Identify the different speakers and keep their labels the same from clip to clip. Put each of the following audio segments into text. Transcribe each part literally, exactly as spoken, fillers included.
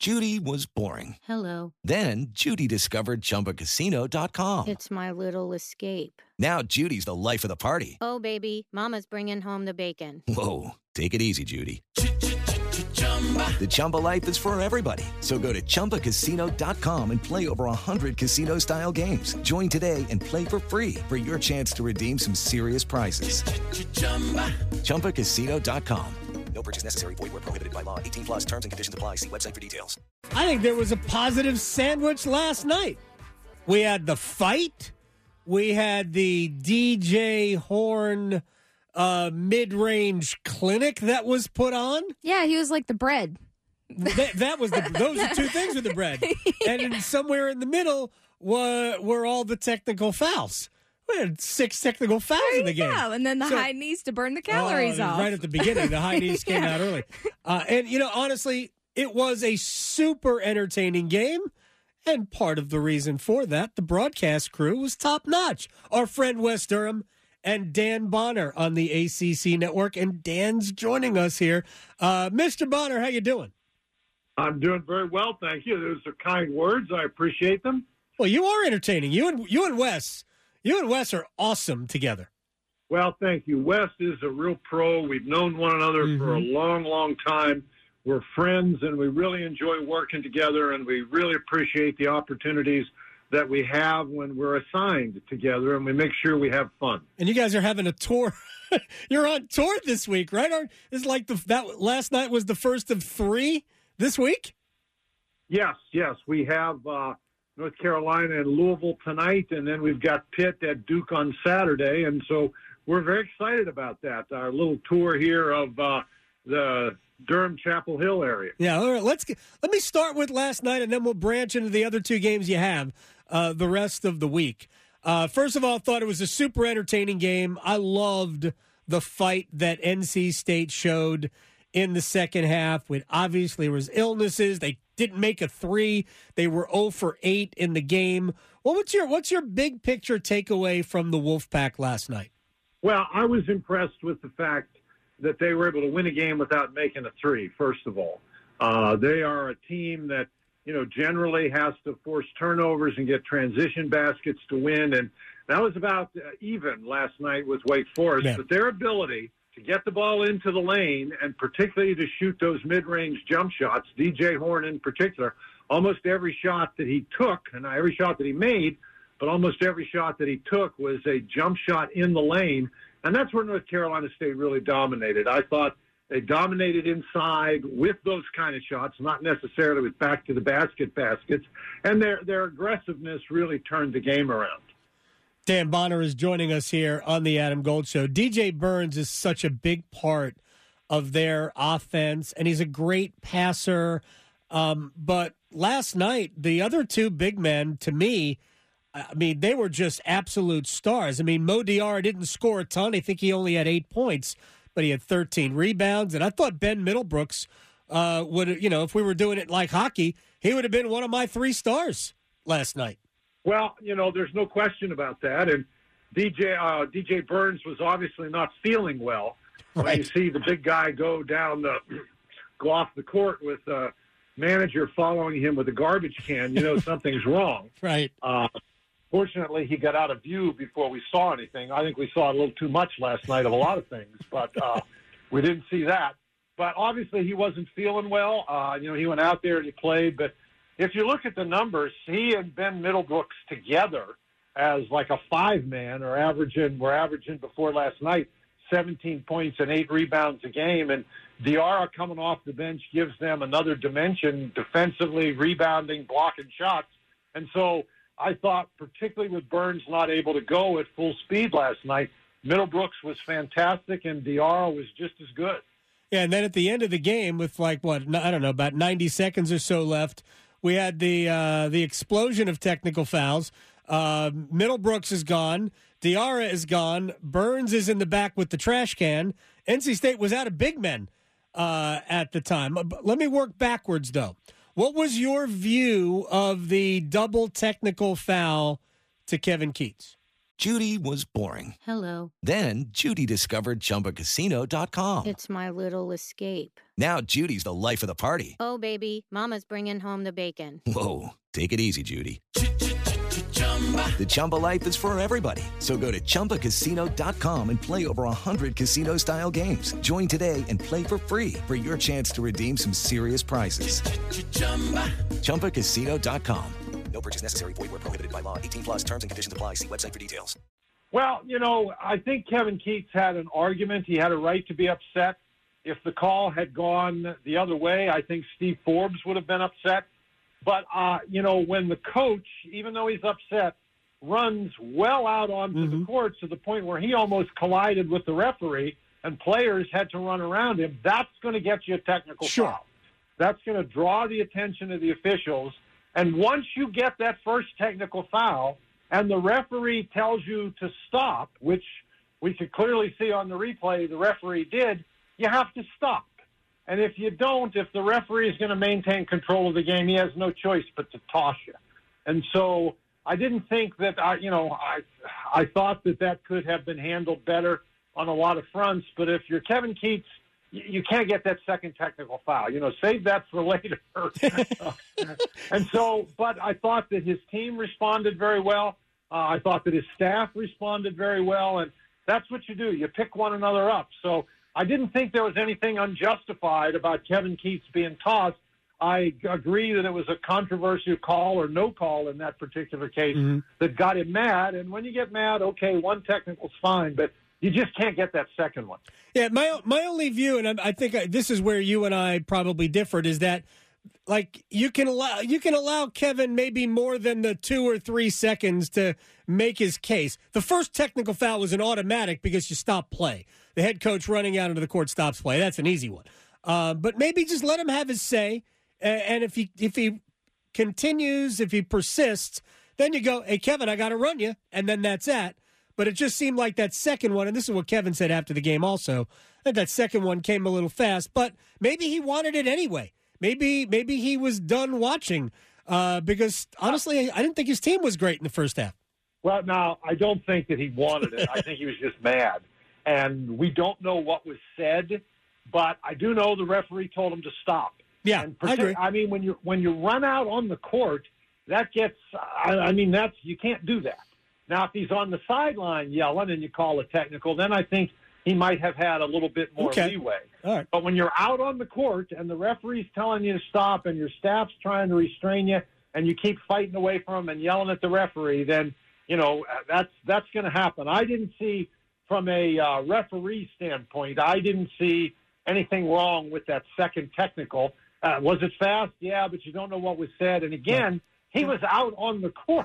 Speaker 1: Judy was boring.
Speaker 2: Hello.
Speaker 1: Then Judy discovered Chumba Casino dot com.
Speaker 2: It's my little escape.
Speaker 1: Now Judy's the life of the party.
Speaker 2: Oh, baby, mama's bringing home the bacon.
Speaker 1: Whoa, take it easy, Judy. The Chumba life is for everybody. So go to Chumba Casino dot com and play over one hundred casino-style games. Join today and play for free for your chance to redeem some serious prizes. Chumba Casino dot com. No purchase necessary. Void where prohibited by law. eighteen plus terms and conditions apply. See website for details.
Speaker 3: I think there was a positive sandwich last night. We had the fight. We had the D J Horn uh, mid-range clinic that was put on.
Speaker 4: Yeah, he was like the bread.
Speaker 3: That, that was the, those are two things with the bread. And in, somewhere in the middle were, were all the technical fouls. We had six technical fouls
Speaker 4: There
Speaker 3: in the
Speaker 4: you
Speaker 3: game.
Speaker 4: go. And then the
Speaker 3: So-
Speaker 4: high knees to burn the calories
Speaker 3: Oh,
Speaker 4: off.
Speaker 3: Right at the beginning, the high knees came
Speaker 4: Yeah.
Speaker 3: out early. Uh, and, you know, honestly, it was a super entertaining game. And part of the reason for that, the broadcast crew was top notch. Our friend Wes Durham and Dan Bonner on the A C C network. And Dan's joining us here. Uh, Mister Bonner, how you doing?
Speaker 5: I'm doing very well, thank you. Those are kind words. I appreciate them.
Speaker 3: Well, you are entertaining. You and you and Wes, you and Wes are awesome together.
Speaker 5: Well, thank you. Wes is a real pro. We've known one another
Speaker 3: Mm-hmm.
Speaker 5: for a long, long time. We're friends, and we really enjoy working together, and we really appreciate the opportunities that we have when we're assigned together, and we make sure we have fun.
Speaker 3: And you guys are having a tour. You're on tour this week, right? Aren't- It's like the that last night was the first of three this week.
Speaker 5: Yes, yes. We have uh, North Carolina and Louisville tonight, and then we've got Pitt at Duke on Saturday, and so we're very excited about that. Our little tour here of uh, the Durham Chapel Hill area.
Speaker 3: Yeah, all right. Let's get, let me start with last night, and then we'll branch into the other two games you have uh, the rest of the week. Uh, first of all, I thought it was a super entertaining game. I loved the fight that N C State showed in the second half. With obviously there was illnesses, they didn't make a three. They were zero for eight in the game. Well, what's your what's your big picture takeaway from the Wolfpack last night?
Speaker 5: Well, I was impressed with the fact that they were able to win a game without making a three, first of all. Uh, they are a team that, you know, generally has to force turnovers and get transition baskets to win. And that was about uh, even last night with Wake Forest.
Speaker 3: Yeah.
Speaker 5: But their ability to get the ball into the lane and particularly to shoot those mid-range jump shots, D J Horn in particular, almost every shot that he took, and not every shot that he made, but almost every shot that he took was a jump shot in the lane. And that's where North Carolina State really dominated. I thought they dominated inside with those kind of shots, not necessarily with back-to-the-basket baskets. And their, their aggressiveness really turned the game around.
Speaker 3: Dan Bonner is joining us here on the Adam Gold Show. D J Burns is such a big part of their offense, and he's a great passer. Um, but last night, the other two big men, to me, I mean, they were just absolute stars. I mean, Mo Diarra didn't score a ton. I think he only had eight points, but he had thirteen rebounds. And I thought Ben Middlebrooks uh, would, you know, if we were doing it like hockey, he would have been one of my three stars last night.
Speaker 5: Well, you know, there's no question about that. And D J uh, D J Burns was obviously not feeling well. When
Speaker 3: Right.
Speaker 5: you see the big guy go down the go off the court with a manager following him with a garbage can, you know something's wrong.
Speaker 3: Right.
Speaker 5: Uh, fortunately, he got out of view before we saw anything. I think we saw a little too much last night of a lot of things, but uh, we didn't see that. But obviously, he wasn't feeling well. Uh, you know, he went out there and he played. But if you look at the numbers, he and Ben Middlebrooks together as like a five-man are averaging, we're averaging before last night, seventeen points and eight rebounds a game. And Diarra coming off the bench gives them another dimension, defensively, rebounding, blocking shots. And so I thought, particularly with Burns not able to go at full speed last night, Middlebrooks was fantastic and Diarra was just as good.
Speaker 3: Yeah, and then at the end of the game, with like what I don't know, about ninety seconds or so left, we had the uh, the explosion of technical fouls. Uh, Middlebrooks is gone. Diarra is gone. Burns is in the back with the trash can. N C State was out of big men uh, at the time. Let me work backwards though. What was your view of the double technical foul to Kevin Keats?
Speaker 1: Judy was boring.
Speaker 2: Hello.
Speaker 1: Then Judy discovered Chumba Casino dot com.
Speaker 2: It's my little escape.
Speaker 1: Now Judy's the life of the party.
Speaker 2: Oh, baby, mama's bringing home the bacon.
Speaker 1: Whoa, take it easy, Judy. The Chumba life is for everybody. So go to Chumba Casino dot com and play over one hundred casino-style games. Join today and play for free for your chance to redeem some serious prizes. Chumba Casino dot com. No purchase necessary. Void where prohibited by law. eighteen plus terms and conditions apply. See website for details.
Speaker 5: Well, you know, I think Kevin Keats had an argument. He had a right to be upset. If the call had gone the other way, I think Steve Forbes would have been upset. But, uh, you know, when the coach, even though he's upset, runs well out onto
Speaker 3: Mm-hmm.
Speaker 5: the court to the point where he almost collided with the referee and players had to run around him, that's going to get you a technical
Speaker 3: Sure.
Speaker 5: foul. That's going to draw the attention of the officials. And once you get that first technical foul and the referee tells you to stop, which we could clearly see on the replay the referee did, you have to stop. And if you don't, if the referee is going to maintain control of the game, he has no choice but to toss you. And so I didn't think that, I, you know, I, I thought that that could have been handled better on a lot of fronts. But if you're Kevin Keats, you can't get that second technical foul. You know, save that for later. And so, but I thought that his team responded very well. Uh, I thought that his staff responded very well. And that's what you do. You pick one another up. So I didn't think there was anything unjustified about Kevin Keats being tossed. I agree that it was a controversial call or no call in that particular case
Speaker 3: Mm-hmm.
Speaker 5: that got him mad. And when you get mad, okay, one technical's fine, but you just can't get that second one.
Speaker 3: Yeah, my my only view, and I, I think I, this is where you and I probably differed, is that like you can allow you can allow Kevin maybe more than the two or three seconds to make his case. The first technical foul was an automatic because you stop play. The head coach running out into the court stops play. That's an easy one. Uh, but maybe just let him have his say, and, and if he if he continues, if he persists, then you go, hey Kevin, I got to run you, and then that's that. But it just seemed like that second one, and this is what Kevin said after the game also, that that second one came a little fast. But maybe he wanted it anyway. Maybe maybe he was done watching uh, because, honestly, I didn't think his team was great in the first half.
Speaker 5: Well, now, I don't think that he wanted it. I think he was just mad. And we don't know what was said, but I do know the referee told him to stop.
Speaker 3: Yeah,
Speaker 5: and
Speaker 3: I agree.
Speaker 5: I mean, when you when you run out on the court, that gets, I, I mean, that's you can't do that. Now, if he's on the sideline yelling and you call a technical, then I think he might have had a little bit more
Speaker 3: Okay.
Speaker 5: leeway.
Speaker 3: All right.
Speaker 5: But when you're out on the court and the referee's telling you to stop and your staff's trying to restrain you and you keep fighting away from him and yelling at the referee, then, you know, that's that's going to happen. I didn't see, from a uh, referee standpoint, I didn't see anything wrong with that second technical. Uh, was it fast? Yeah, but you don't know what was said. And again, he was out on the court.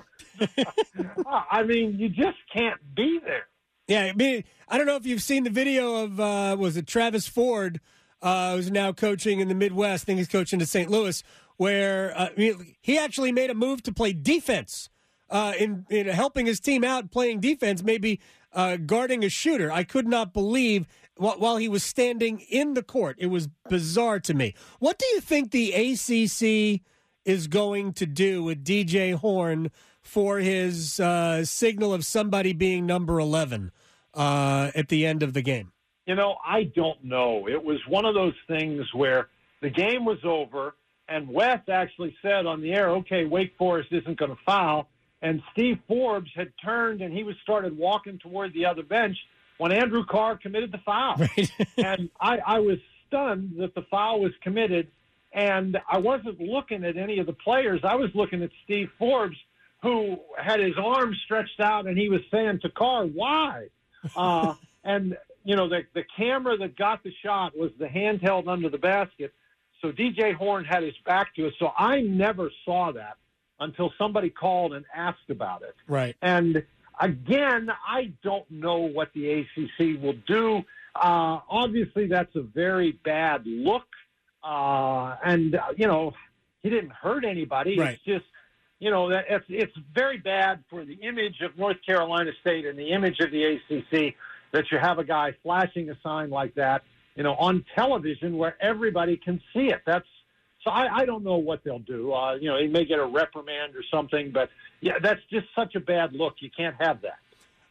Speaker 5: I mean, you just can't be there.
Speaker 3: Yeah, I mean, I don't know if you've seen the video of, uh, was it Travis Ford, uh, who's now coaching in the Midwest. I think he's coaching to Saint Louis, where uh, I mean, he actually made a move to play defense uh, in, in helping his team out, playing defense, maybe uh, guarding a shooter. I could not believe wh- while he was standing in the court. It was bizarre to me. What do you think the A C C is going to do with D J Horn for his uh, signal of somebody being number eleven uh, at the end of the game?
Speaker 5: You know, I don't know. It was one of those things where the game was over, and Wes actually said on the air, okay, Wake Forest isn't going to foul. And Steve Forbes had turned, and he was started walking toward the other bench when Andrew Carr committed the foul.
Speaker 3: Right.
Speaker 5: And I, I was stunned that the foul was committed, and I wasn't looking at any of the players. I was looking at Steve Forbes, who had his arms stretched out, and he was saying to Carr, why? Uh, and, you know, the, the camera that got the shot was the handheld under the basket. So D J Horn had his back to us. So I never saw that until somebody called and asked about it.
Speaker 3: Right.
Speaker 5: And, again, I don't know what the A C C will do. Uh, obviously, that's a very bad look. Uh, and, uh, you know, he didn't hurt anybody.
Speaker 3: Right.
Speaker 5: It's just, you know, that it's, it's very bad for the image of North Carolina State and the image of the A C C that you have a guy flashing a sign like that, you know, on television where everybody can see it. That's so I, I don't know what they'll do. Uh, you know, he may get a reprimand or something, but yeah, that's just such a bad look. You can't have that.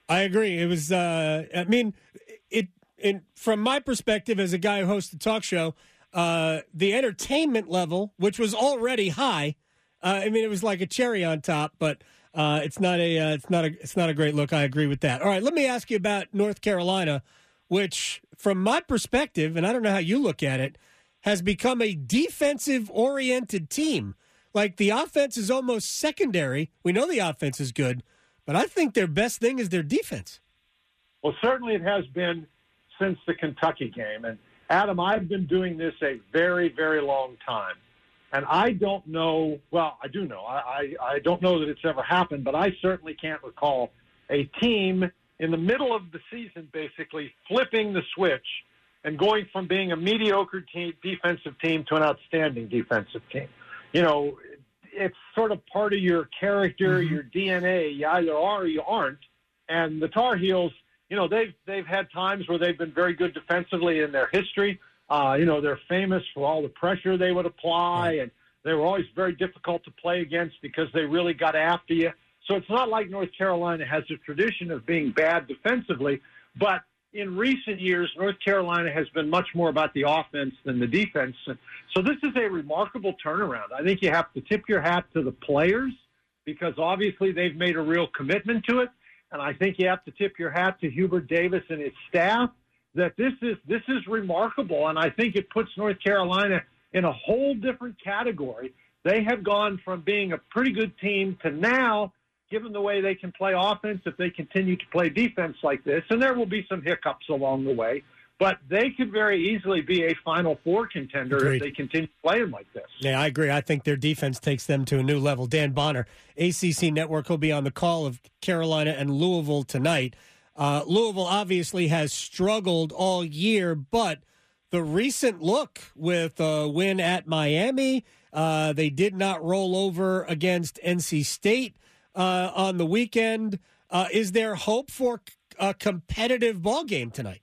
Speaker 3: I agree. It was, uh, I mean, it, it, from my perspective as a guy who hosts a talk show, uh, the entertainment level, which was already high, uh, I mean, it was like a cherry on top, but uh, it's not a, uh, it's not a, it's not a great look. I agree with that. All right, let me ask you about North Carolina, which, from my perspective, and I don't know how you look at it, has become a defensive-oriented team. Like, the offense is almost secondary. We know the offense is good, but I think their best thing is their defense.
Speaker 5: Well, certainly it has been since the Kentucky game. And, Adam, I've been doing this a very, very long time. And I don't know – well, I do know. I, I, I don't know that it's ever happened, but I certainly can't recall a team in the middle of the season basically flipping the switch and going from being a mediocre team, defensive team to an outstanding defensive team. You know, it's sort of part of your character, mm-hmm. your D N A. You either are or you aren't. And the Tar Heels, you know, they've they've had times where they've been very good defensively in their history. Uh, you know, they're famous for all the pressure they would apply, and they were always very difficult to play against because they really got after you. So it's not like North Carolina has a tradition of being bad defensively, but in recent years, North Carolina has been much more about the offense than the defense. So this is a remarkable turnaround. I think you have to tip your hat to the players because obviously they've made a real commitment to it. And I think you have to tip your hat to Hubert Davis and his staff that this is this is remarkable. And I think it puts North Carolina in a whole different category. They have gone from being a pretty good team to now, given the way they can play offense, if they continue to play defense like this, and there will be some hiccups along the way, but they could very easily be a Final Four contender Agreed. If they continue playing like this.
Speaker 3: Yeah, I agree. I think their defense takes them to a new level. Dan Bonner, A C C Network, will be on the call of Carolina and Louisville tonight. Uh, Louisville obviously has struggled all year, but the recent look with a win at Miami, uh, they did not roll over against N C State Uh, on the weekend. Uh, is there hope for a competitive ball game tonight?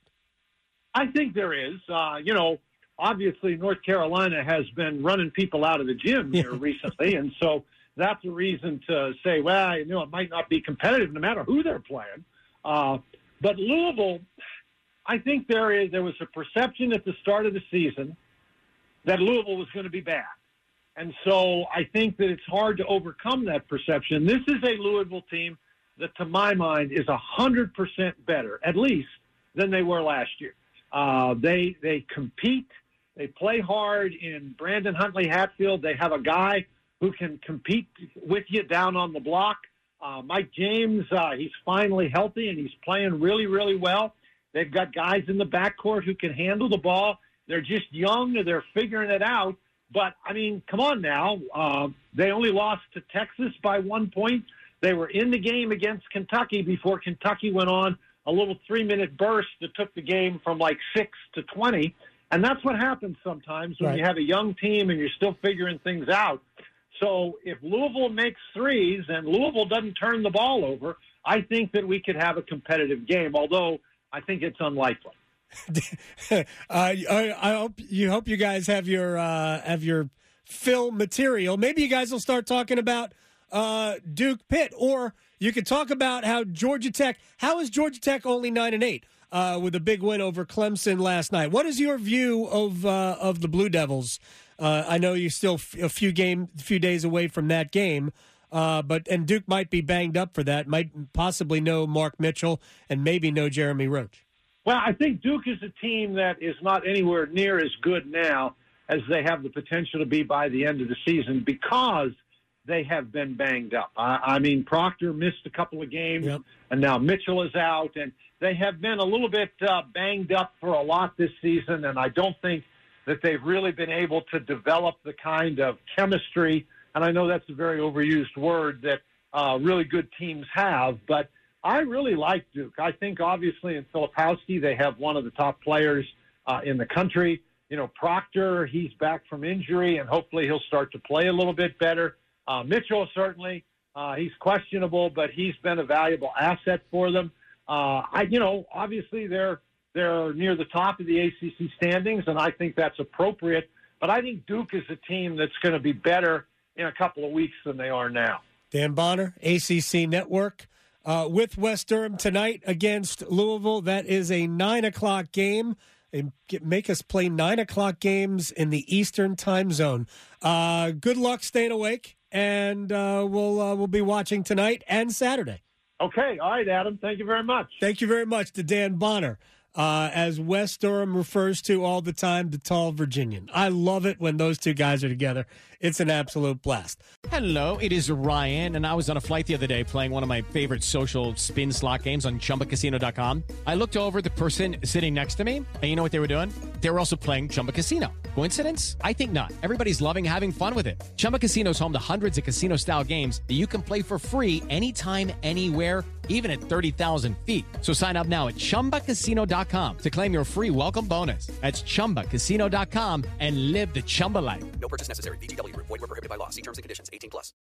Speaker 5: I think there is. Uh, you know, obviously North Carolina has been running people out of the gym here recently, and so that's a reason to say, well, you know, it might not be competitive no matter who they're playing. Uh, but Louisville, I think there is there was a perception at the start of the season that Louisville was going to be bad. And so I think that it's hard to overcome that perception. This is a Louisville team that, to my mind, is one hundred percent better, at least, than they were last year. Uh, they they compete. They play hard in Brandon Huntley-Hatfield. They have a guy who can compete with you down on the block. Uh, Mike James, uh, he's finally healthy, and he's playing really, really well. They've got guys in the backcourt who can handle the ball. They're just young, and they're figuring it out. But, I mean, come on now. Uh, they only lost to Texas by one point. They were in the game against Kentucky before Kentucky went on a little three-minute burst that took the game from like six to twenty. And that's what happens sometimes when right. you have a young team and you're still figuring things out. So if Louisville makes threes and Louisville doesn't turn the ball over, I think that we could have a competitive game, although I think it's unlikely.
Speaker 3: uh, I, I hope you hope you guys have your uh, have your film material. Maybe you guys will start talking about uh, Duke Pitt, or you could talk about how Georgia Tech. How is Georgia Tech only nine and eight uh, with a big win over Clemson last night? What is your view of uh, of the Blue Devils? Uh, I know you're still a few game, few days away from that game. Uh, but and Duke might be banged up for that. Might possibly know Mark Mitchell and maybe know Jeremy Roach.
Speaker 5: Well, I think Duke is a team that is not anywhere near as good now as they have the potential to be by the end of the season because they have been banged up. I, I mean, Proctor missed a couple of games, yep. and now Mitchell is out, and they have been a little bit uh, banged up for a lot this season, and I don't think that they've really been able to develop the kind of chemistry, and I know that's a very overused word, that uh, really good teams have, but I really like Duke. I think, obviously, in Filipowski, they have one of the top players uh, in the country. You know, Proctor, he's back from injury, and hopefully he'll start to play a little bit better. Uh, Mitchell, certainly, uh, he's questionable, but he's been a valuable asset for them. Uh, I, you know, obviously they're they're near the top of the A C C standings, and I think that's appropriate. But I think Duke is a team that's going to be better in a couple of weeks than they are now.
Speaker 3: Dan Bonner, A C C Network. uh, with West Durham tonight against Louisville. That is a nine o'clock game. They get, make us play nine o'clock games in the Eastern time zone. Uh, good luck staying awake, and uh, we'll uh, we'll be watching tonight and Saturday.
Speaker 5: Okay. All right, Adam. Thank you very much.
Speaker 3: Thank you very much to Dan Bonner. Uh, as West Durham refers to all the time, the tall Virginian. I love it when those two guys are together. It's an absolute blast.
Speaker 6: Hello, it is Ryan, and I was on a flight the other day playing one of my favorite social spin slot games on Chumba Casino dot com. I looked over at the person sitting next to me, and you know what they were doing? They were also playing Chumba Casino. Coincidence? I think not. Everybody's loving having fun with it. Chumba Casino is home to hundreds of casino-style games that you can play for free anytime, anywhere, even at thirty thousand feet. So sign up now at Chumba Casino dot com to claim your free welcome bonus. That's Chumba Casino dot com and live the Chumba life.
Speaker 7: No purchase necessary. V G W. Void where prohibited by law. See terms and conditions. eighteen plus.